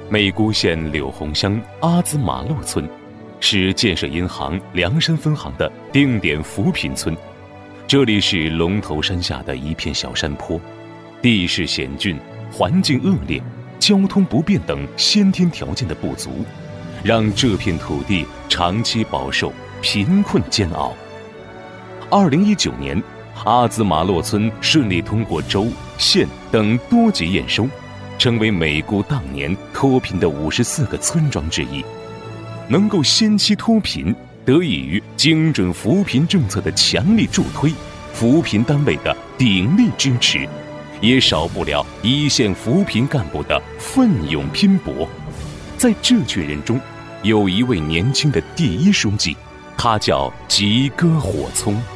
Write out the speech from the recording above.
美姑县柳红乡阿兹马洛村是建设银行凉山分行的定点扶贫村。这里是龙头山下的一片小山坡，地势险峻，环境恶劣，交通不便等先天条件的不足，让这片土地长期饱受贫困煎熬。2019年，阿兹马洛村顺利通过州、县等多级验收，成为美姑当年脱贫的54个村庄之一。能够先期脱贫，得益于精准扶贫政策的强力助推，扶贫单位的鼎力支持，也少不了一线扶贫干部的奋勇拼搏。在这群人中，有一位年轻的第一书记，他叫吉戈火聪。